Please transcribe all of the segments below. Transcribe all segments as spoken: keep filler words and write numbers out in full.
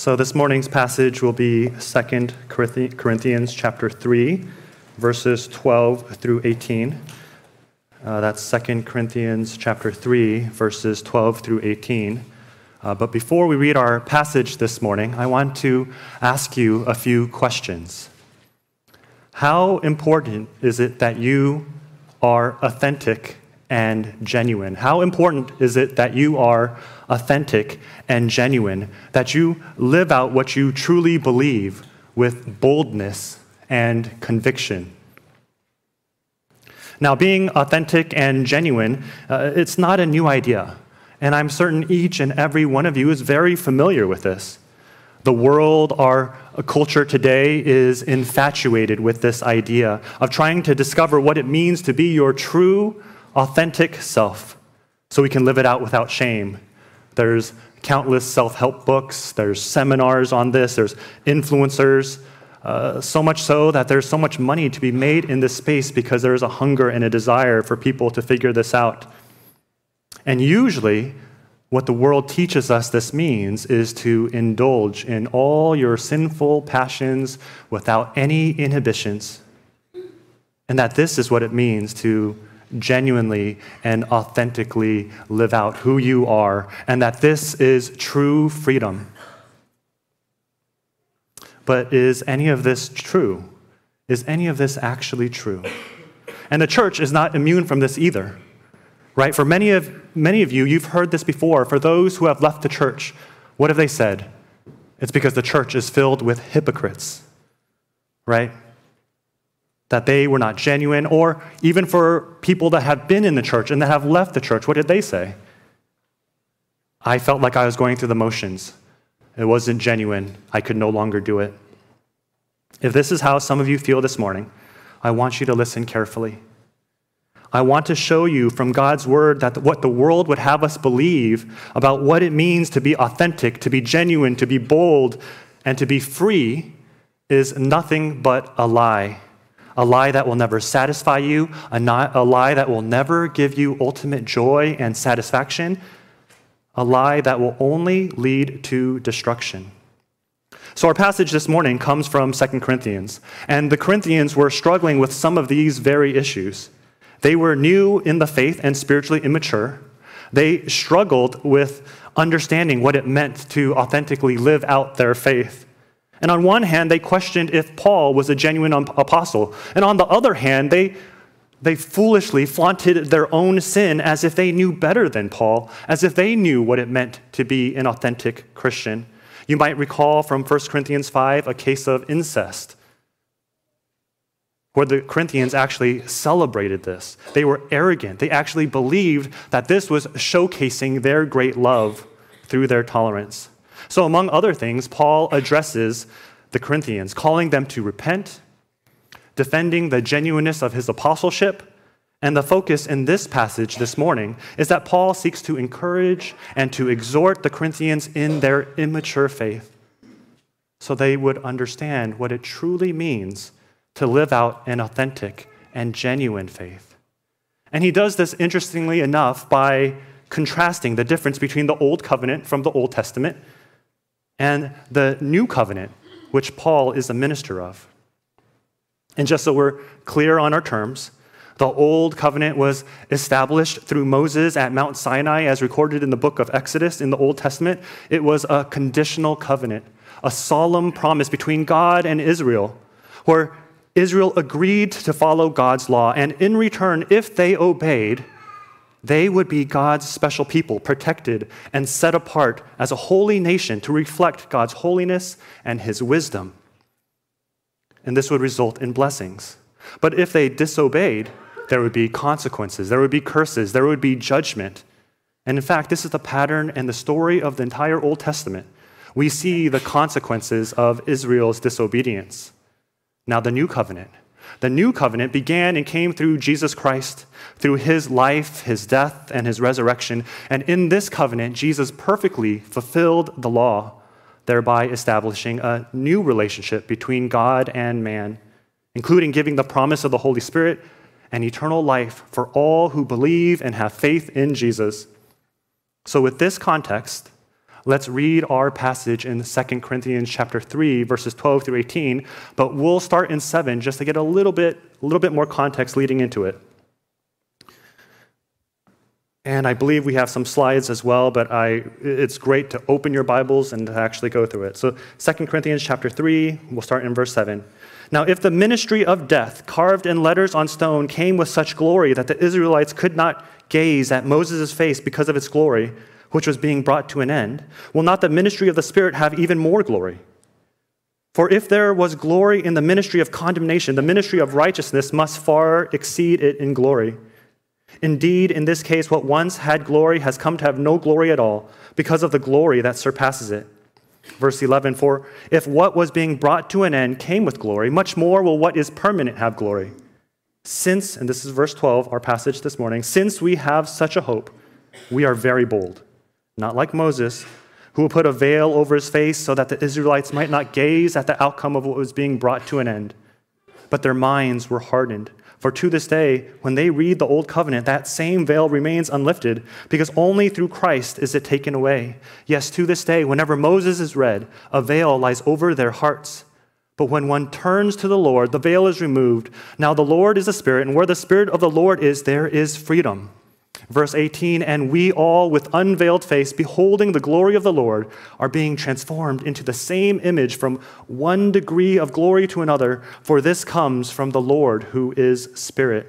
So this morning's passage will be Second Corinthians chapter three, verses twelve through eighteen. Uh, that's Second Corinthians chapter three, verses twelve through eighteen. Uh, but before we read our passage this morning, I want to ask you a few questions. How important is it that you are authentic and genuine? How important is it that you are authentic and genuine, that you live out what you truly believe with boldness and conviction? Now, being authentic and genuine, uh, it's not a new idea, and I'm certain each and every one of you is very familiar with this. The world, our culture today, is infatuated with this idea of trying to discover what it means to be your true, authentic self, so we can live it out without shame. There's countless self-help books, there's seminars on this, there's influencers, uh, so much so that there's so much money to be made in this space because there's a hunger and a desire for people to figure this out. And usually, what the world teaches us this means is to indulge in all your sinful passions without any inhibitions, and that this is what it means to genuinely and authentically live out who you are, and that this is true freedom. But is any of this true? Is any of this actually true? And the church is not immune from this either, right? For many of many of you, you've heard this before. For those who have left the church, what have they said? It's because the church is filled with hypocrites, right? That they were not genuine, or even for people that have been in the church and that have left the church, what did they say? I felt like I was going through the motions. It wasn't genuine. I could no longer do it. If this is how some of you feel this morning, I want you to listen carefully. I want to show you from God's word that what the world would have us believe about what it means to be authentic, to be genuine, to be bold, and to be free is nothing but a lie. A lie that will never satisfy you, a, not, a lie that will never give you ultimate joy and satisfaction, a lie that will only lead to destruction. So our passage this morning comes from Second Corinthians, and the Corinthians were struggling with some of these very issues. They were new in the faith and spiritually immature. They struggled with understanding what it meant to authentically live out their faith. And on one hand, they questioned if Paul was a genuine apostle. And on the other hand, they, they foolishly flaunted their own sin as if they knew better than Paul, as if they knew what it meant to be an authentic Christian. You might recall from First Corinthians five a case of incest, where the Corinthians actually celebrated this. They were arrogant. They actually believed that this was showcasing their great love through their tolerance. So among other things, Paul addresses the Corinthians, calling them to repent, defending the genuineness of his apostleship, and the focus in this passage this morning is that Paul seeks to encourage and to exhort the Corinthians in their immature faith so they would understand what it truly means to live out an authentic and genuine faith. And he does this, interestingly enough, by contrasting the difference between the Old Covenant from the Old Testament and the New Covenant, which Paul is a minister of. And just so we're clear on our terms, the Old Covenant was established through Moses at Mount Sinai, as recorded in the book of Exodus in the Old Testament. It was a conditional covenant, a solemn promise between God and Israel, where Israel agreed to follow God's law, and in return, if they obeyed, they would be God's special people, protected and set apart as a holy nation to reflect God's holiness and his wisdom. And this would result in blessings. But if they disobeyed, there would be consequences, there would be curses, there would be judgment. And in fact, this is the pattern and the story of the entire Old Testament. We see the consequences of Israel's disobedience. Now, the New Covenant. The New Covenant began and came through Jesus Christ, through his life, his death, and his resurrection. And in this covenant, Jesus perfectly fulfilled the law, thereby establishing a new relationship between God and man, including giving the promise of the Holy Spirit and eternal life for all who believe and have faith in Jesus. So with this context, let's read our passage in Second Corinthians chapter three, verses twelve through eighteen, but we'll start in seven just to get a little bit, a little bit more context leading into it. And I believe we have some slides as well, but I, it's great to open your Bibles and to actually go through it. So Second Corinthians chapter three, we'll start in verse seven. Now, if the ministry of death, carved in letters on stone, came with such glory that the Israelites could not gaze at Moses' face because of its glory, which was being brought to an end, will not the ministry of the Spirit have even more glory? For if there was glory in the ministry of condemnation, the ministry of righteousness must far exceed it in glory. Indeed, in this case, what once had glory has come to have no glory at all because of the glory that surpasses it. Verse eleven, for if what was being brought to an end came with glory, much more will what is permanent have glory. Since, and this is verse twelve, our passage this morning, since we have such a hope, we are very bold, not like Moses, who will put a veil over his face so that the Israelites might not gaze at the outcome of what was being brought to an end. But their minds were hardened. For to this day, when they read the Old Covenant, that same veil remains unlifted, because only through Christ is it taken away. Yes, to this day, whenever Moses is read, a veil lies over their hearts. But when one turns to the Lord, the veil is removed. Now the Lord is a Spirit, and where the Spirit of the Lord is, there is freedom. Verse eighteen, and we all with unveiled face, beholding the glory of the Lord, are being transformed into the same image from one degree of glory to another, for this comes from the Lord who is Spirit.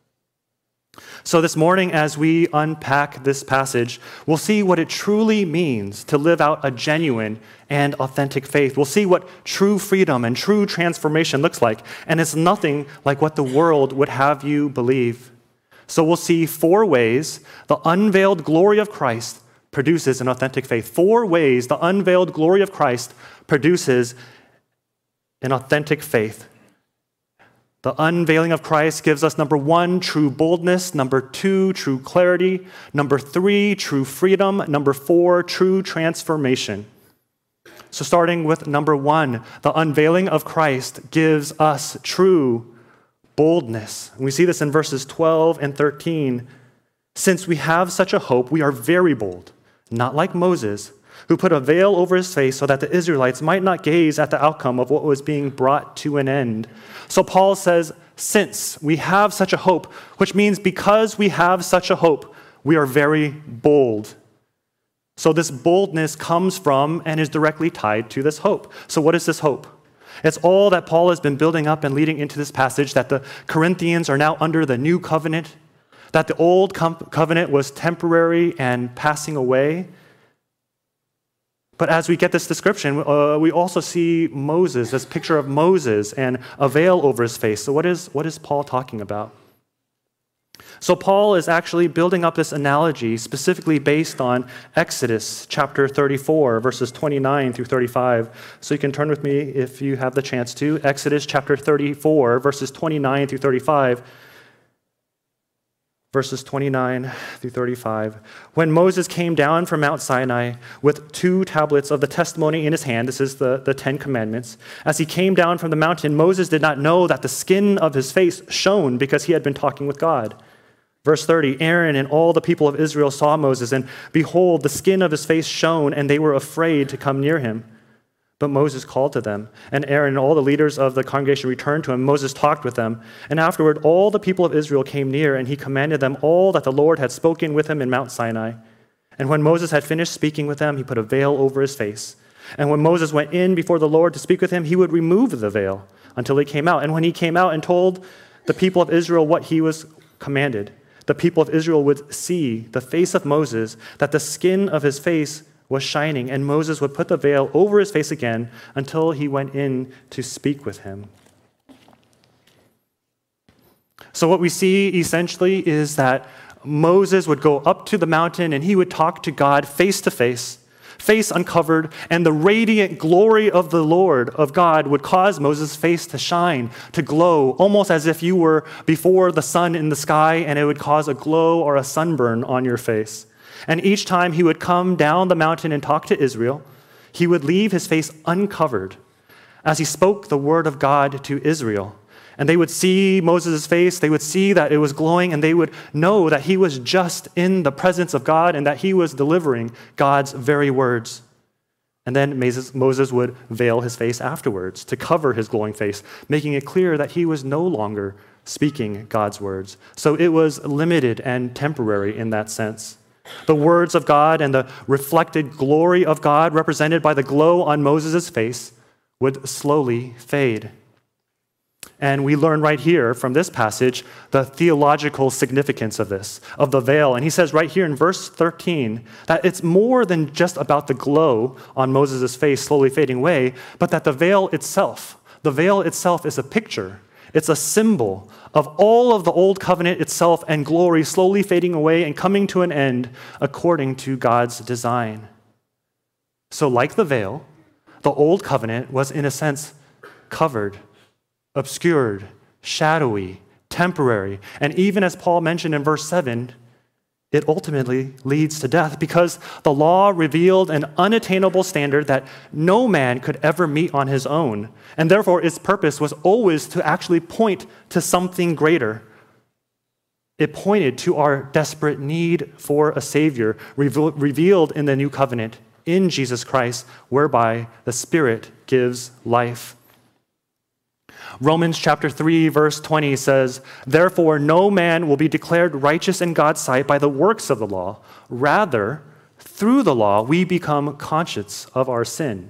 So this morning, as we unpack this passage, we'll see what it truly means to live out a genuine and authentic faith. We'll see what true freedom and true transformation looks like, and it's nothing like what the world would have you believe. So we'll see four ways the unveiled glory of Christ produces an authentic faith. Four ways the unveiled glory of Christ produces an authentic faith. The unveiling of Christ gives us, number one, true boldness. Number two, true clarity. Number three, true freedom. Number four, true transformation. So starting with number one, the unveiling of Christ gives us true boldness. And we see this in verses twelve and thirteen. Since we have such a hope, we are very bold, not like Moses, who put a veil over his face so that the Israelites might not gaze at the outcome of what was being brought to an end. So Paul says, since we have such a hope, which means because we have such a hope, we are very bold. So this boldness comes from and is directly tied to this hope. So what is this hope? It's all that Paul has been building up and leading into this passage, that the Corinthians are now under the new covenant, that the old com- covenant was temporary and passing away. But as we get this description, uh, we also see Moses, this picture of Moses and a veil over his face. So what is, what is Paul talking about? So Paul is actually building up this analogy specifically based on Exodus chapter thirty-four, verses twenty-nine through thirty-five. So you can turn with me if you have the chance to. Exodus chapter thirty-four, verses twenty-nine through thirty-five. Verses twenty-nine through thirty-five. When Moses came down from Mount Sinai with two tablets of the testimony in his hand, this is the, the Ten Commandments, as he came down from the mountain, Moses did not know that the skin of his face shone because he had been talking with God. Verse thirty, Aaron and all the people of Israel saw Moses, and behold, the skin of his face shone, and they were afraid to come near him. But Moses called to them, and Aaron and all the leaders of the congregation returned to him. Moses talked with them, and afterward all the people of Israel came near, and he commanded them all that the Lord had spoken with him in Mount Sinai. And when Moses had finished speaking with them, he put a veil over his face. And when Moses went in before the Lord to speak with him, he would remove the veil until he came out. And when he came out and told the people of Israel what he was commanded, the people of Israel would see the face of Moses, that the skin of his face was shining, and Moses would put the veil over his face again until he went in to speak with him. So what we see essentially is that Moses would go up to the mountain and he would talk to God face to face, face uncovered, and the radiant glory of the Lord, of God, would cause Moses' face to shine, to glow, almost as if you were before the sun in the sky, and it would cause a glow or a sunburn on your face. And each time he would come down the mountain and talk to Israel, he would leave his face uncovered as he spoke the word of God to Israel. And they would see Moses' face, they would see that it was glowing, and they would know that he was just in the presence of God and that he was delivering God's very words. And then Moses would veil his face afterwards to cover his glowing face, making it clear that he was no longer speaking God's words. So it was limited and temporary in that sense. The words of God and the reflected glory of God, represented by the glow on Moses' face, would slowly fade. And we learn right here from this passage the theological significance of this, of the veil. And he says right here in verse thirteen that it's more than just about the glow on Moses' face slowly fading away, but that the veil itself, the veil itself is a picture. It's a symbol of all of the old covenant itself and glory slowly fading away and coming to an end according to God's design. So like the veil, the old covenant was in a sense covered, obscured, shadowy, temporary, and even as Paul mentioned in verse seven, it ultimately leads to death because the law revealed an unattainable standard that no man could ever meet on his own, and therefore its purpose was always to actually point to something greater. It pointed to our desperate need for a Savior revealed in the new covenant in Jesus Christ, whereby the Spirit gives life. Romans chapter three, verse twenty says, "Therefore no man will be declared righteous in God's sight by the works of the law. Rather, through the law, we become conscious of our sin."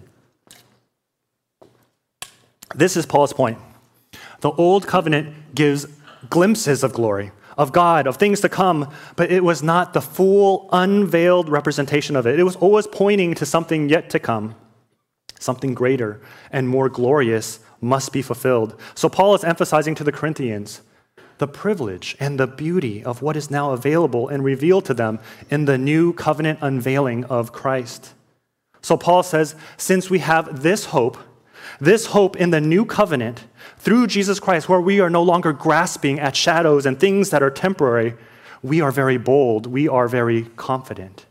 This is Paul's point. The old covenant gives glimpses of glory, of God, of things to come, but it was not the full, unveiled representation of it. It was always pointing to something yet to come, something greater and more glorious must be fulfilled. So Paul is emphasizing to the Corinthians the privilege and the beauty of what is now available and revealed to them in the new covenant unveiling of Christ. So Paul says, since we have this hope, this hope in the new covenant through Jesus Christ, where we are no longer grasping at shadows and things that are temporary, we are very bold, we are very confident.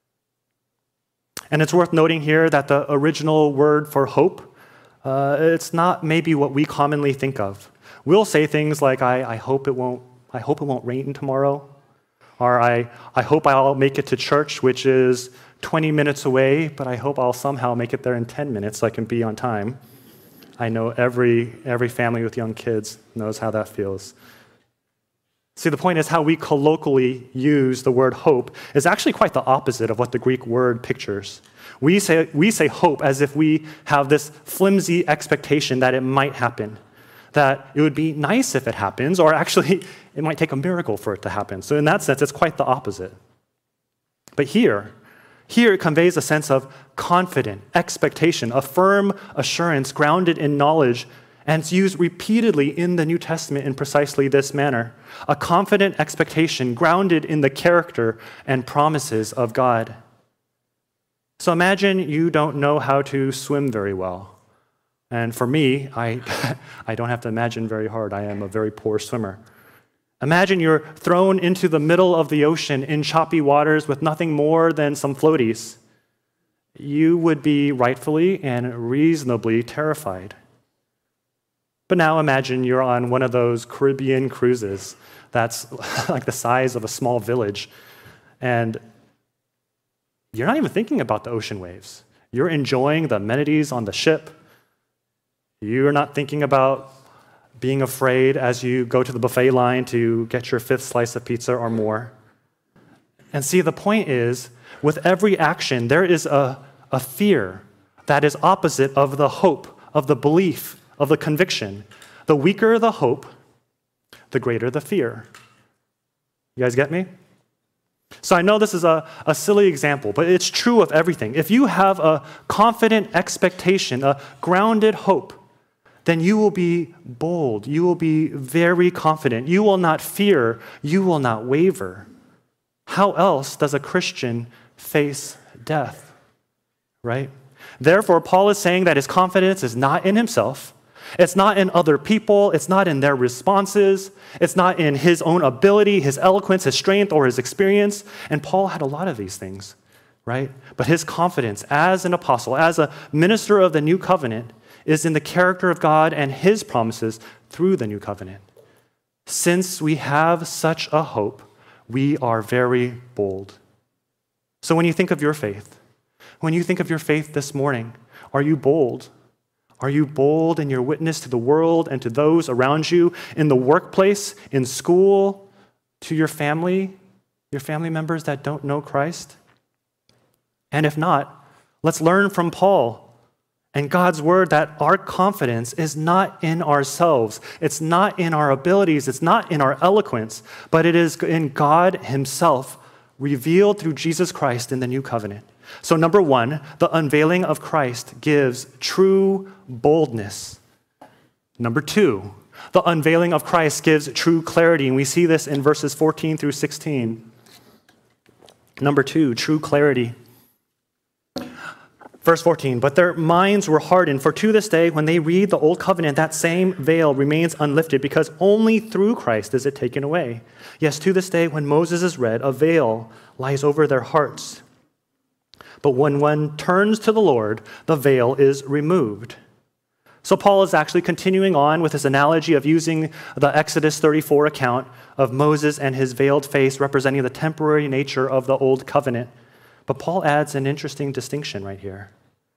And it's worth noting here that the original word for hope, uh, it's not maybe what we commonly think of. We'll say things like, I, I hope it won't, I hope it won't rain tomorrow, or I, I hope I'll make it to church, which is twenty minutes away, but I hope I'll somehow make it there in ten minutes so I can be on time. I know every, every family with young kids knows how that feels. See, the point is how we colloquially use the word hope is actually quite the opposite of what the Greek word pictures. We say, we say hope as if we have this flimsy expectation that it might happen, that it would be nice if it happens, or actually it might take a miracle for it to happen. So in that sense, it's quite the opposite. But here, here it conveys a sense of confident expectation, a firm assurance grounded in knowledge, and it's used repeatedly in the New Testament in precisely this manner. A confident expectation grounded in the character and promises of God. So imagine you don't know how to swim very well. And for me, I, I don't have to imagine very hard. I am a very poor swimmer. Imagine you're thrown into the middle of the ocean in choppy waters with nothing more than some floaties. You would be rightfully and reasonably terrified. But now imagine you're on one of those Caribbean cruises that's like the size of a small village, and you're not even thinking about the ocean waves. You're enjoying the amenities on the ship. You're not thinking about being afraid as you go to the buffet line to get your fifth slice of pizza or more. And see, the point is, with every action, there is a, a fear that is opposite of the hope, of the belief, of the conviction. The weaker the hope, the greater the fear. You guys get me? So I know this is a, a silly example, but it's true of everything. If you have a confident expectation, a grounded hope, then you will be bold. You will be very confident. You will not fear. You will not waver. How else does a Christian face death, right? Therefore, Paul is saying that his confidence is not in himself. It's not in other people. It's not in their responses. It's not in his own ability, his eloquence, his strength, or his experience. And Paul had a lot of these things, right? But his confidence as an apostle, as a minister of the new covenant, is in the character of God and his promises through the new covenant. Since we have such a hope, we are very bold. So when you think of your faith, When you think of your faith this morning, are you bold? Are you bold in your witness to the world and to those around you, in the workplace, in school, to your family, your family members that don't know Christ? And if not, let's learn from Paul and God's word that our confidence is not in ourselves. It's not in our abilities. It's not in our eloquence, but it is in God himself, revealed through Jesus Christ in the new covenant. So number one, the unveiling of Christ gives true boldness. Number two, the unveiling of Christ gives true clarity, and we see this in verses fourteen through sixteen. Number two, true clarity. Verse fourteen, but their minds were hardened, for to this day, when they read the Old Covenant, that same veil remains unlifted, because only through Christ is it taken away. Yes, to this day, when Moses is read, a veil lies over their hearts. But when one turns to the Lord, the veil is removed. So Paul is actually continuing on with his analogy of using the Exodus thirty-four account of Moses and his veiled face representing the temporary nature of the Old Covenant. But Paul adds an interesting distinction right here.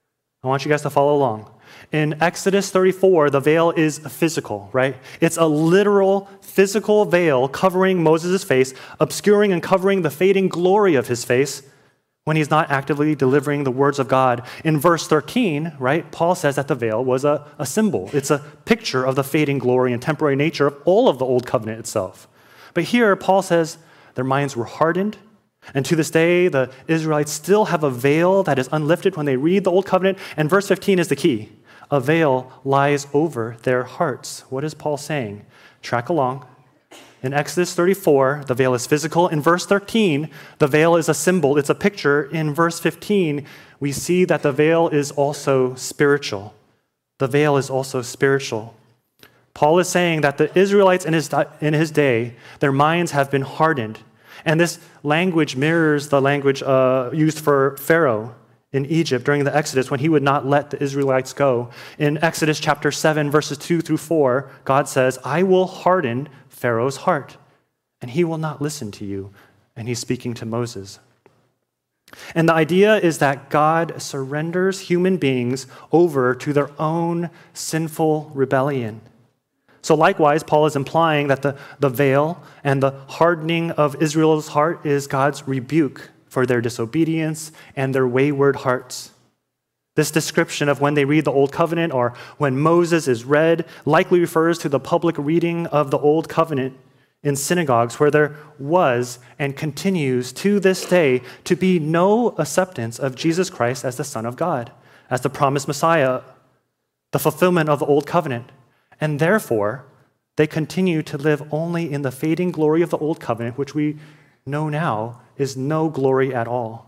I want you guys to follow along. In Exodus thirty-four, the veil is physical, right? It's a literal physical veil covering Moses' face, obscuring and covering the fading glory of his face when he's not actively delivering the words of God. In verse thirteen, right, Paul says that the veil was a, a symbol. It's a picture of the fading glory and temporary nature of all of the Old Covenant itself. But here, Paul says their minds were hardened, and to this day, the Israelites still have a veil that is unlifted when they read the Old Covenant, and verse fifteen is the key. A veil lies over their hearts. What is Paul saying? Track along. In Exodus thirty-four, the veil is physical. In verse thirteen, the veil is a symbol. It's a picture. In verse fifteen, we see that the veil is also spiritual. The veil is also spiritual. Paul is saying that the Israelites in his, in his day, their minds have been hardened. And this language mirrors the language uh, used for Pharaoh in Egypt during the Exodus when he would not let the Israelites go. In Exodus chapter seven, verses two through four, God says, I will harden Pharaoh's heart, and he will not listen to you. And he's speaking to Moses. And the idea is that God surrenders human beings over to their own sinful rebellion. So likewise, Paul is implying that the, the veil and the hardening of Israel's heart is God's rebuke for their disobedience and their wayward hearts. This description of when they read the Old Covenant or when Moses is read likely refers to the public reading of the Old Covenant in synagogues where there was and continues to this day to be no acceptance of Jesus Christ as the Son of God, as the promised Messiah, the fulfillment of the Old Covenant. And therefore, they continue to live only in the fading glory of the Old Covenant, which we know now is no glory at all.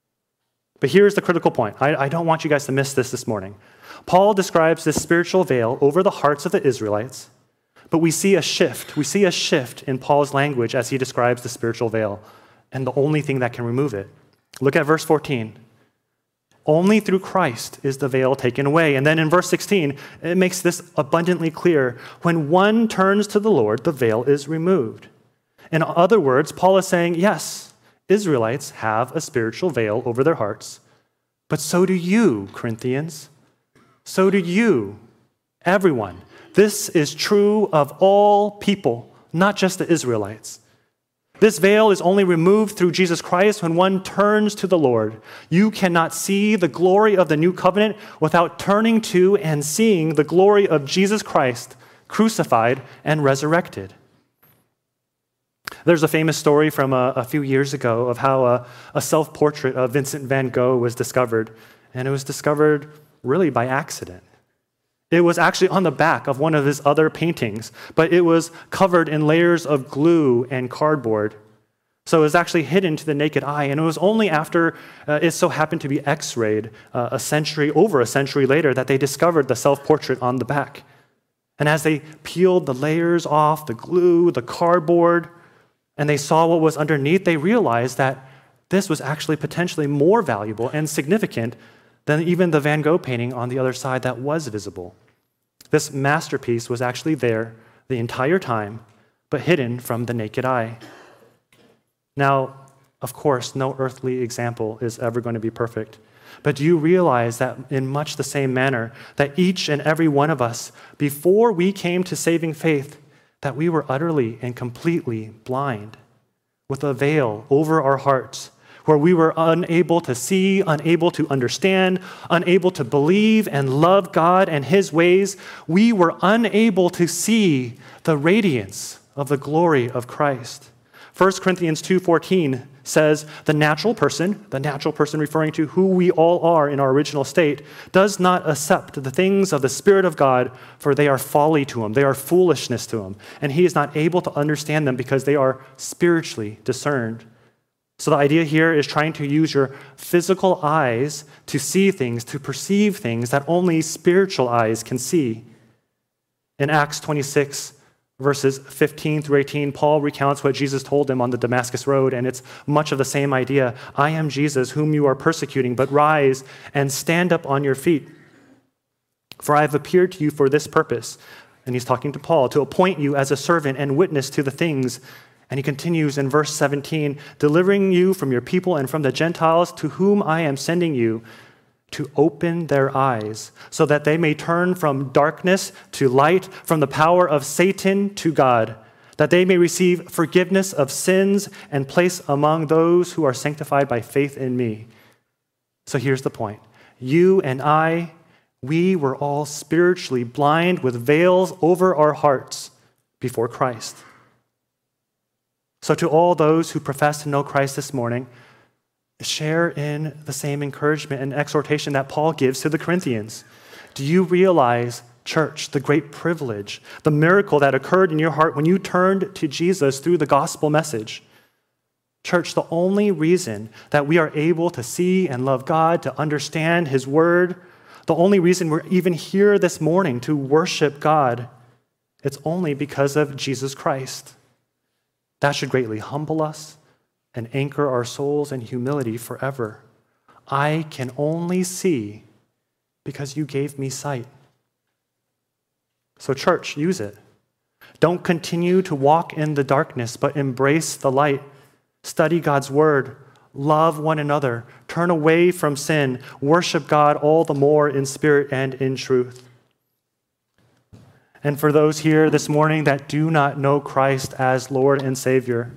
But here's the critical point. I, I don't want you guys to miss this this morning. Paul describes this spiritual veil over the hearts of the Israelites, but we see a shift. We see a shift in Paul's language as he describes the spiritual veil and the only thing that can remove it. Look at verse fourteen. Only through Christ is the veil taken away. And then in verse sixteen, it makes this abundantly clear. When one turns to the Lord, the veil is removed. In other words, Paul is saying, yes, Israelites have a spiritual veil over their hearts, but so do you, Corinthians. So do you, everyone. This is true of all people, not just the Israelites. This veil is only removed through Jesus Christ when one turns to the Lord. You cannot see the glory of the new covenant without turning to and seeing the glory of Jesus Christ, crucified and resurrected. There's a famous story from a, a few years ago of how a, a self-portrait of Vincent van Gogh was discovered, and it was discovered really by accident. It was actually on the back of one of his other paintings, but it was covered in layers of glue and cardboard. So it was actually hidden to the naked eye, and it was only after uh, it so happened to be x-rayed uh, a century, over a century later, that they discovered the self-portrait on the back. And as they peeled the layers off, the glue, the cardboard, and they saw what was underneath, they realized that this was actually potentially more valuable and significant than even the Van Gogh painting on the other side that was visible. This masterpiece was actually there the entire time, but hidden from the naked eye. Now, of course, no earthly example is ever going to be perfect. But do you realize that in much the same manner, that each and every one of us, before we came to saving faith, that we were utterly and completely blind, with a veil over our hearts, where we were unable to see, unable to understand, unable to believe and love God and his ways. We were unable to see the radiance of the glory of Christ. First Corinthians two fourteen says, the natural person, the natural person referring to who we all are in our original state, does not accept the things of the Spirit of God, for they are folly to him, they are foolishness to him, and he is not able to understand them because they are spiritually discerned. So the idea here is trying to use your physical eyes to see things, to perceive things that only spiritual eyes can see. In Acts twenty-six, verses fifteen through eighteen, Paul recounts what Jesus told him on the Damascus Road, and it's much of the same idea. I am Jesus, whom you are persecuting, but rise and stand up on your feet. For I have appeared to you for this purpose, and he's talking to Paul, to appoint you as a servant and witness to the things. And he continues in verse seventeen, delivering you from your people and from the Gentiles to whom I am sending you, to open their eyes, so that they may turn from darkness to light, from the power of Satan to God, that they may receive forgiveness of sins and place among those who are sanctified by faith in me. So here's the point. You and I, we were all spiritually blind with veils over our hearts before Christ. So to all those who profess to know Christ this morning, share in the same encouragement and exhortation that Paul gives to the Corinthians. Do you realize, church, the great privilege, the miracle that occurred in your heart when you turned to Jesus through the gospel message? Church, the only reason that we are able to see and love God, to understand his word, the only reason we're even here this morning to worship God, it's only because of Jesus Christ. That should greatly humble us and anchor our souls in humility forever. I can only see because you gave me sight. So church, use it. Don't continue to walk in the darkness, but embrace the light. Study God's word. Love one another. Turn away from sin. Worship God all the more in spirit and in truth. And for those here this morning that do not know Christ as Lord and Savior,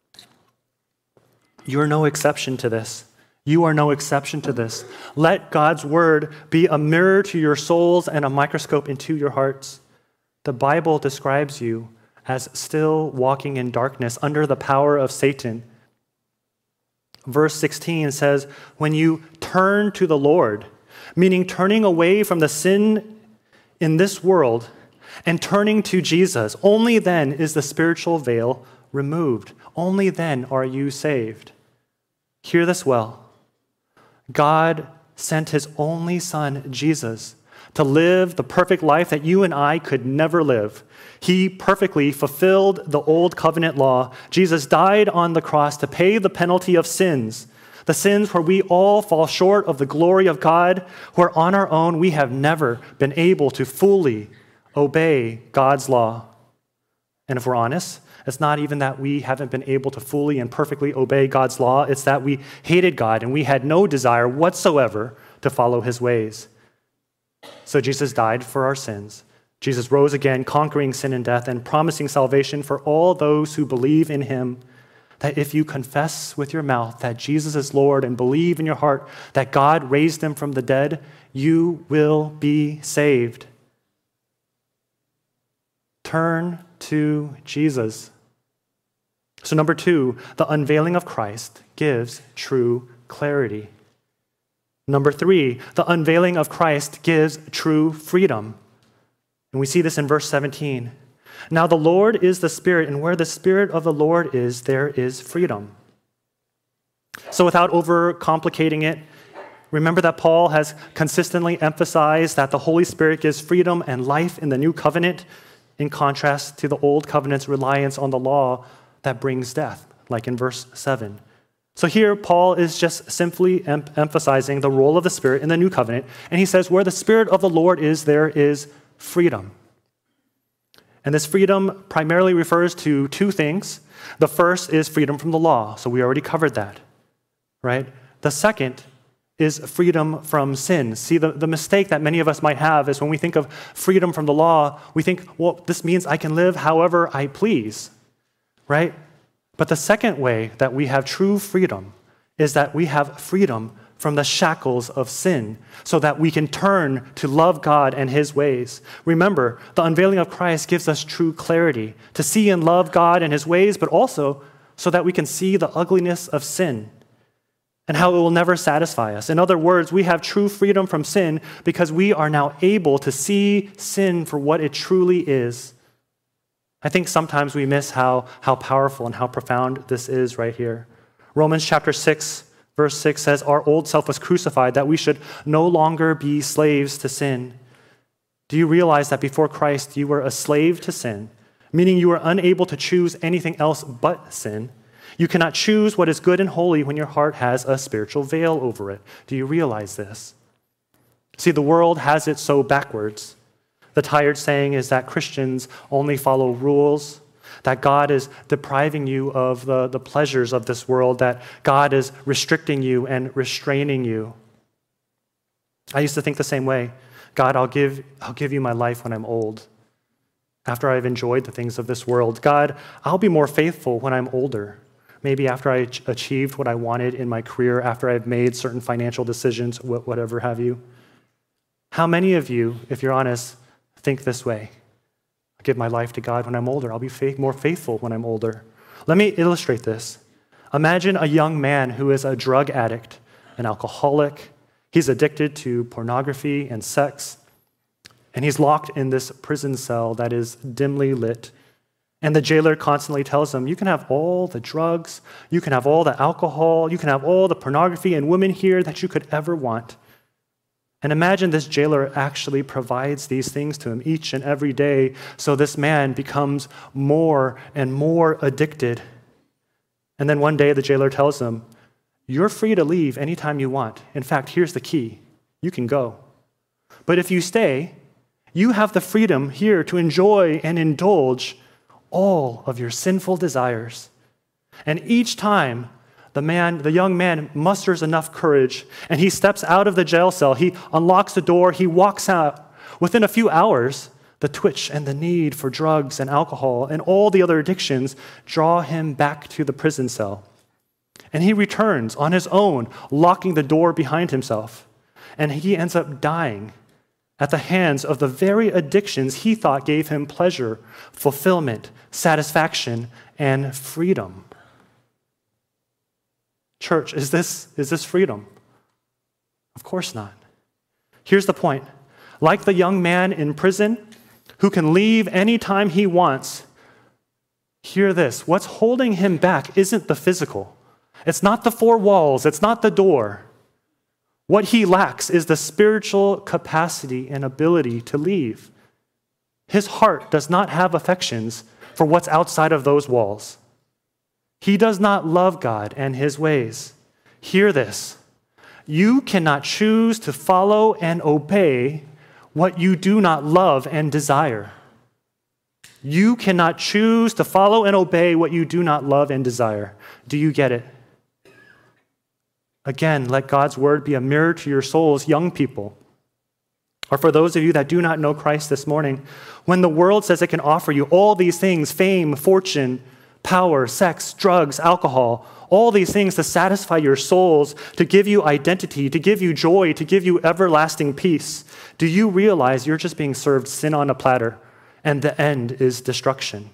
you're no exception to this. You are no exception to this. Let God's word be a mirror to your souls and a microscope into your hearts. The Bible describes you as still walking in darkness under the power of Satan. Verse sixteen says, when you turn to the Lord, meaning turning away from the sin in this world and turning to Jesus, only then is the spiritual veil removed. Only then are you saved. Hear this well. God sent his only son, Jesus, to live the perfect life that you and I could never live. He perfectly fulfilled the old covenant law. Jesus died on the cross to pay the penalty of sins, the sins where we all fall short of the glory of God, where on our own we have never been able to fully obey God's law. And if we're honest, it's not even that we haven't been able to fully and perfectly obey God's law. It's that we hated God and we had no desire whatsoever to follow his ways. So Jesus died for our sins. Jesus rose again, conquering sin and death and promising salvation for all those who believe in him. That if you confess with your mouth that Jesus is Lord and believe in your heart that God raised him from the dead, you will be saved. Turn to Jesus. So number two, the unveiling of Christ gives true clarity. Number three, the unveiling of Christ gives true freedom. And we see this in verse seventeen. Now the Lord is the Spirit, and where the Spirit of the Lord is, there is freedom. So without overcomplicating it, remember that Paul has consistently emphasized that the Holy Spirit gives freedom and life in the new covenant, in contrast to the old covenant's reliance on the law that brings death, like in verse seven. So here, Paul is just simply em- emphasizing the role of the Spirit in the new covenant, and he says, where the Spirit of the Lord is, there is freedom. And this freedom primarily refers to two things. The first is freedom from the law, so we already covered that, right? The second is freedom from sin. See, the, the mistake that many of us might have is when we think of freedom from the law, we think, well, this means I can live however I please, right? But the second way that we have true freedom is that we have freedom from the shackles of sin so that we can turn to love God and his ways. Remember, the unveiling of Christ gives us true clarity to see and love God and his ways, but also so that we can see the ugliness of sin and how it will never satisfy us. In other words, we have true freedom from sin because we are now able to see sin for what it truly is. I think sometimes we miss how, how powerful and how profound this is right here. Romans chapter six, verse six says, our old self was crucified, that we should no longer be slaves to sin. Do you realize that before Christ, you were a slave to sin, meaning you were unable to choose anything else but sin? You cannot choose what is good and holy when your heart has a spiritual veil over it. Do you realize this? See, the world has it so backwards. The tired saying is that Christians only follow rules, that God is depriving you of the, the pleasures of this world, that God is restricting you and restraining you. I used to think the same way. God, I'll give, I'll give you my life when I'm old, after I've enjoyed the things of this world. God, I'll be more faithful when I'm older. Maybe after I achieved what I wanted in my career, after I've made certain financial decisions, whatever have you. How many of you, if you're honest, think this way? I'll give my life to God when I'm older. I'll be faith, more faithful when I'm older. Let me illustrate this. Imagine a young man who is a drug addict, an alcoholic. He's addicted to pornography and sex, and he's locked in this prison cell that is dimly lit. And the jailer constantly tells him, you can have all the drugs, you can have all the alcohol, you can have all the pornography and women here that you could ever want. And imagine this jailer actually provides these things to him each and every day, so this man becomes more and more addicted. And then one day the jailer tells him, you're free to leave anytime you want. In fact, here's the key. You can go. But if you stay, you have the freedom here to enjoy and indulge all of your sinful desires. And each time the man, the young man musters enough courage and he steps out of the jail cell, he unlocks the door, he walks out. Within a few hours, the twitch and the need for drugs and alcohol and all the other addictions draw him back to the prison cell. And he returns on his own, locking the door behind himself. And he ends up dying at the hands of the very addictions he thought gave him pleasure, fulfillment, satisfaction, and freedom. Church, is this, is this freedom? Of course not. Here's the point. Like the young man in prison who can leave anytime he wants, hear this. What's holding him back isn't the physical. It's not the four walls. It's not the door. What he lacks is the spiritual capacity and ability to leave. His heart does not have affections for what's outside of those walls. He does not love God and his ways. Hear this. You cannot choose to follow and obey what you do not love and desire. You cannot choose to follow and obey what you do not love and desire. Do you get it? Again, let God's word be a mirror to your souls, young people. Or for those of you that do not know Christ this morning, when the world says it can offer you all these things, fame, fortune, power, sex, drugs, alcohol, all these things to satisfy your souls, to give you identity, to give you joy, to give you everlasting peace, do you realize you're just being served sin on a platter and the end is destruction?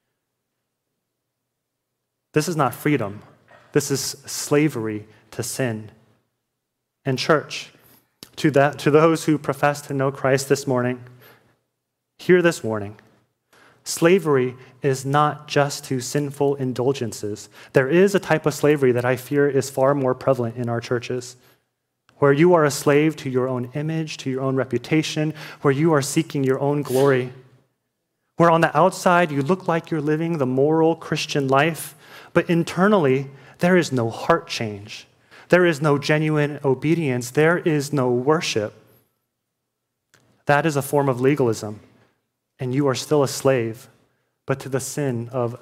This is not freedom. This is slavery to sin. And church, to that, to those who profess to know Christ this morning, hear this warning. Slavery is not just to sinful indulgences. There is a type of slavery that I fear is far more prevalent in our churches, where you are a slave to your own image, to your own reputation, where you are seeking your own glory, where on the outside you look like you're living the moral Christian life, but internally there is no heart change. There is no genuine obedience. There is no worship. That is a form of legalism, and you are still a slave, but to the sin of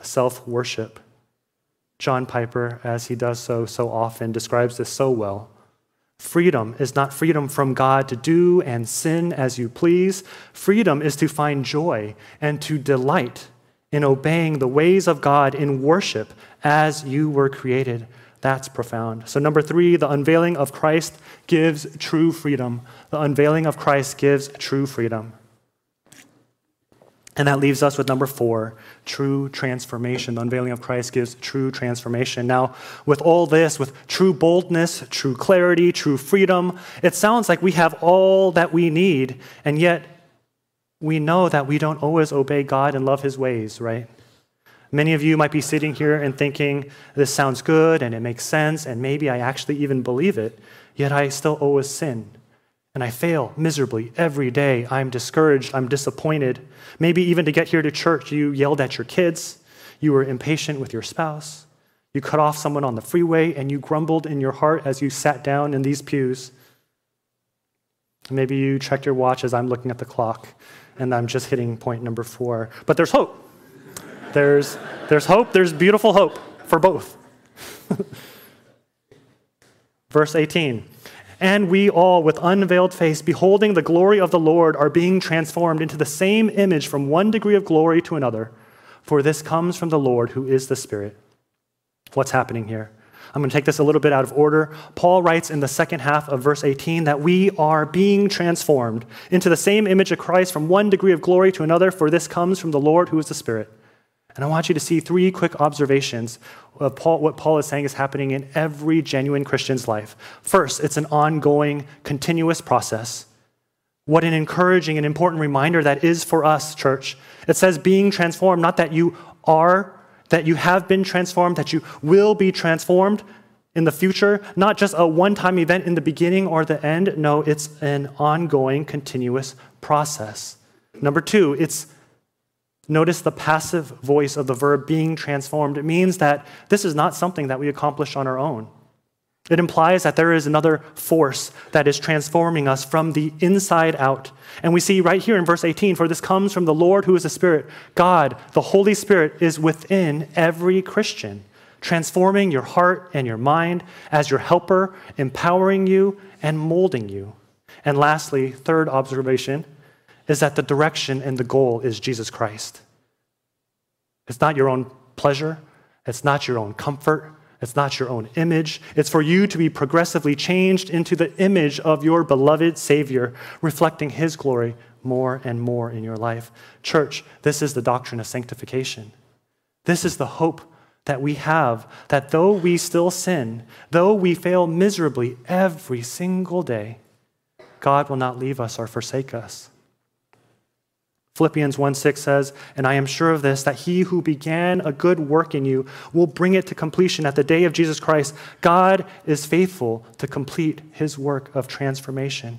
self-worship. John Piper, as he does so so often, describes this so well. Freedom is not freedom from God to do and sin as you please. Freedom is to find joy and to delight in obeying the ways of God in worship as you were created. That's profound. So number three, the unveiling of Christ gives true freedom. The unveiling of Christ gives true freedom. And that leaves us with number four, true transformation. The unveiling of Christ gives true transformation. Now, with all this, with true boldness, true clarity, true freedom, it sounds like we have all that we need, and yet we know that we don't always obey God and love his ways, right? Many of you might be sitting here and thinking, this sounds good and it makes sense, and maybe I actually even believe it, yet I still always sin. And I fail miserably every day. I'm discouraged. I'm disappointed. Maybe even to get here to church, you yelled at your kids. You were impatient with your spouse. You cut off someone on the freeway, and you grumbled in your heart as you sat down in these pews. Maybe you checked your watch as I'm looking at the clock, and I'm just hitting point number four. But there's hope. There's, there's hope. There's beautiful hope for both. Verse eighteen. And we all, with unveiled face, beholding the glory of the Lord, are being transformed into the same image from one degree of glory to another. For this comes from the Lord, who is the Spirit. What's happening here? I'm going to take this a little bit out of order. Paul writes in the second half of verse eighteen that we are being transformed into the same image of Christ from one degree of glory to another, for this comes from the Lord, who is the Spirit. And I want you to see three quick observations of Paul, what Paul is saying is happening in every genuine Christian's life. First, it's an ongoing, continuous process. What an encouraging and important reminder that is for us, church. It says being transformed, not that you are, that you have been transformed, that you will be transformed in the future, not just a one-time event in the beginning or the end. No, it's an ongoing, continuous process. Number two, it's notice the passive voice of the verb being transformed. It means that this is not something that we accomplish on our own. It implies that there is another force that is transforming us from the inside out. And we see right here in verse eighteen, for this comes from the Lord who is the Spirit. God, the Holy Spirit, is within every Christian, transforming your heart and your mind as your helper, empowering you and molding you. And lastly, third observation, is that the direction and the goal is Jesus Christ. It's not your own pleasure. It's not your own comfort. It's not your own image. It's for you to be progressively changed into the image of your beloved Savior, reflecting his glory more and more in your life. Church, this is the doctrine of sanctification. This is the hope that we have, that though we still sin, though we fail miserably every single day, God will not leave us or forsake us. Philippians one six says, and I am sure of this, that he who began a good work in you will bring it to completion at the day of Jesus Christ. God is faithful to complete his work of transformation.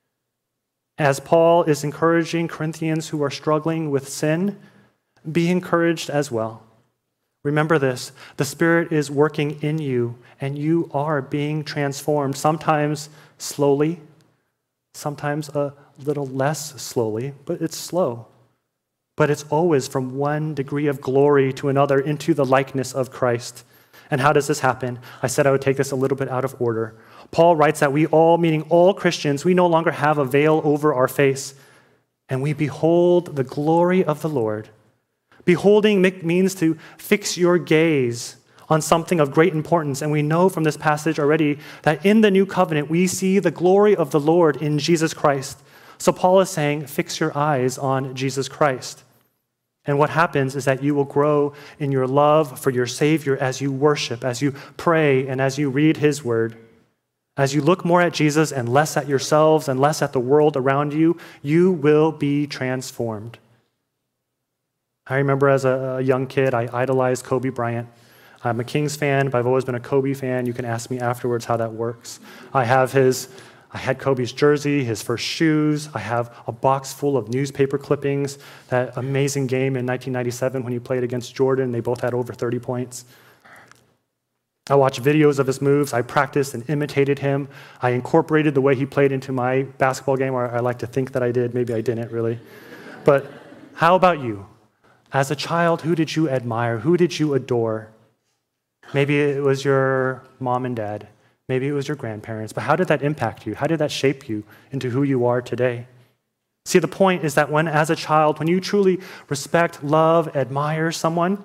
As Paul is encouraging Corinthians who are struggling with sin, be encouraged as well. Remember this, the Spirit is working in you, and you are being transformed, sometimes slowly, sometimes a little less slowly, but it's slow. But it's always from one degree of glory to another into the likeness of Christ. And how does this happen? I said I would take this a little bit out of order. Paul writes that we all, meaning all Christians, we no longer have a veil over our face, and we behold the glory of the Lord. Beholding means to fix your gaze on something of great importance. And we know from this passage already that in the new covenant, we see the glory of the Lord in Jesus Christ. So Paul is saying, fix your eyes on Jesus Christ. And what happens is that you will grow in your love for your Savior as you worship, as you pray, and as you read his word. As you look more at Jesus and less at yourselves and less at the world around you, you will be transformed. I remember as a young kid, I idolized Kobe Bryant. I'm a Kings fan, but I've always been a Kobe fan. You can ask me afterwards how that works. I have his, I had Kobe's jersey, his first shoes. I have a box full of newspaper clippings, that amazing game in nineteen ninety-seven when he played against Jordan. They both had over thirty points. I watched videos of his moves. I practiced and imitated him. I incorporated the way he played into my basketball game, or I like to think that I did. Maybe I didn't really. But how about you? As a child, who did you admire? Who did you adore? Maybe it was your mom and dad. Maybe it was your grandparents, but how did that impact you? How did that shape you into who you are today? See, the point is that when, as a child, when you truly respect, love, admire someone,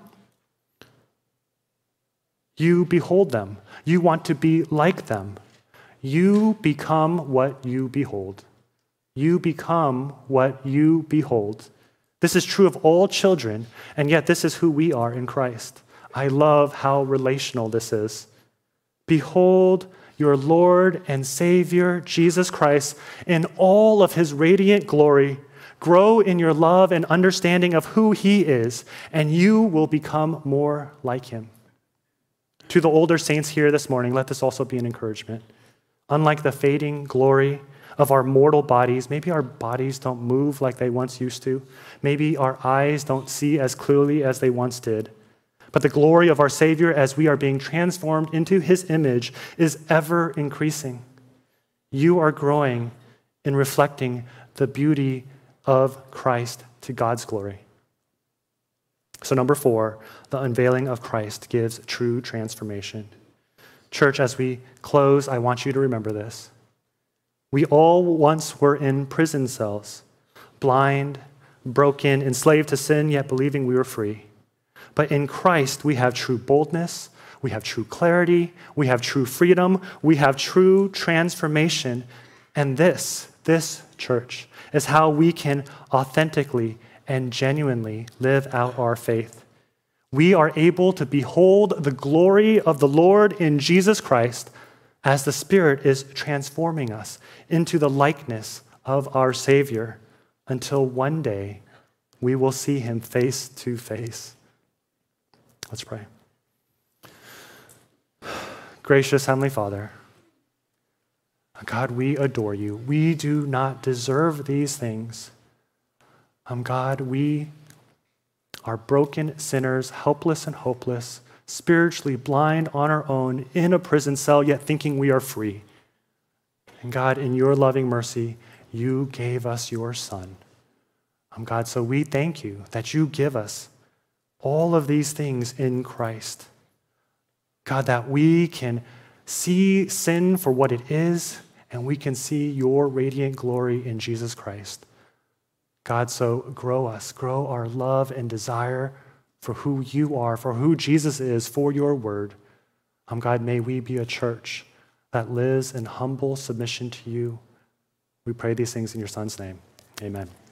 you behold them. You want to be like them. You become what you behold. You become what you behold. This is true of all children, and yet this is who we are in Christ. I love how relational this is. Behold your Lord and Savior, Jesus Christ, in all of his radiant glory. Grow in your love and understanding of who he is, and you will become more like him. To the older saints here this morning, let this also be an encouragement. Unlike the fading glory of our mortal bodies, maybe our bodies don't move like they once used to. Maybe our eyes don't see as clearly as they once did. But the glory of our Savior as we are being transformed into his image is ever increasing. You are growing in reflecting the beauty of Christ to God's glory. So number four, the unveiling of Christ gives true transformation. Church, as we close, I want you to remember this. We all once were in prison cells, blind, broken, enslaved to sin, yet believing we were free. But in Christ, we have true boldness, we have true clarity, we have true freedom, we have true transformation. And this, this church, is how we can authentically and genuinely live out our faith. We are able to behold the glory of the Lord in Jesus Christ as the Spirit is transforming us into the likeness of our Savior until one day we will see him face to face. Let's pray. Gracious Heavenly Father, God, we adore you. We do not deserve these things. Um, God, we are broken sinners, helpless and hopeless, spiritually blind on our own, in a prison cell, yet thinking we are free. And God, in your loving mercy, you gave us your Son. Um, God, so we thank you that you give us all of these things in Christ. God, that we can see sin for what it is, and we can see your radiant glory in Jesus Christ. God, so grow us, grow our love and desire for who you are, for who Jesus is, for your word. Um, God, may we be a church that lives in humble submission to you. We pray these things in your Son's name. Amen.